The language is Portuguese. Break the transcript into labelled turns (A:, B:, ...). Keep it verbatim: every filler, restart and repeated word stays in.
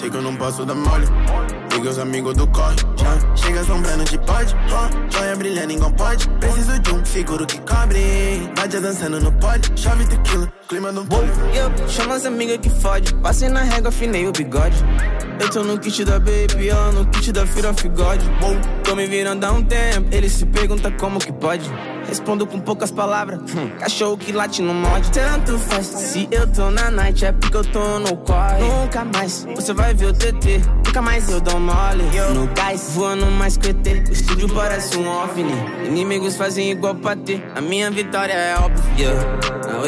A: sei que eu não posso dar mole. Liga os amigos do corre, já chega assombrando de pode, huh? Joia brilhando igual pode. Preciso de um seguro que cobre. Bate dançando no pod, chave tequila, clima do bolo.
B: Eu chamo as amigas que fode. Passei na régua, afinei o bigode. Eu tô no kit da Baby, eu no kit da Fear of God. Tô me virando há um tempo, ele se pergunta como que pode. Respondo com poucas palavras, hum, cachorro que late no mod. Tanto faz, se eu tô na night é porque eu tô no corre. Nunca mais, você vai ver o T T. Nunca mais eu dou mole, eu no gás, voando mais que o E T. O estúdio parece um OVNI. Inimigos fazem igual pra ter. A minha vitória é óbvia.